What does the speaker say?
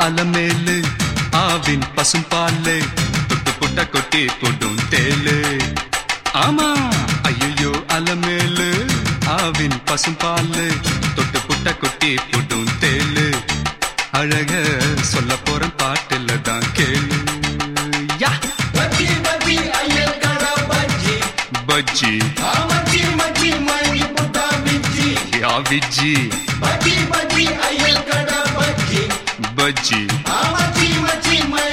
அலமேலு ஆவின் பசும் பாலு தொட்டு புட்ட கொட்டி போடும் தேலு. ஆமா ஐயோ அலமேலு ஆவின் பசும் பாலு தொட்டு புட்ட கொட்டி போடும் தேலு. அழக சொல்ல போற பாட்டுல தான் கேளு. பஜ்ஜி பஜ்ஜி ஐயர் கடா பஜ்ஜி பஜ்ஜி மச்சி மச்சி மணி புட்டா விஜ்ஜி யா விஜ்ஜி பஜ்ஜி பஜ்ஜி ஐயர் கடா பஜ்ஜி பஜ்ஜி மச்சி மச்சி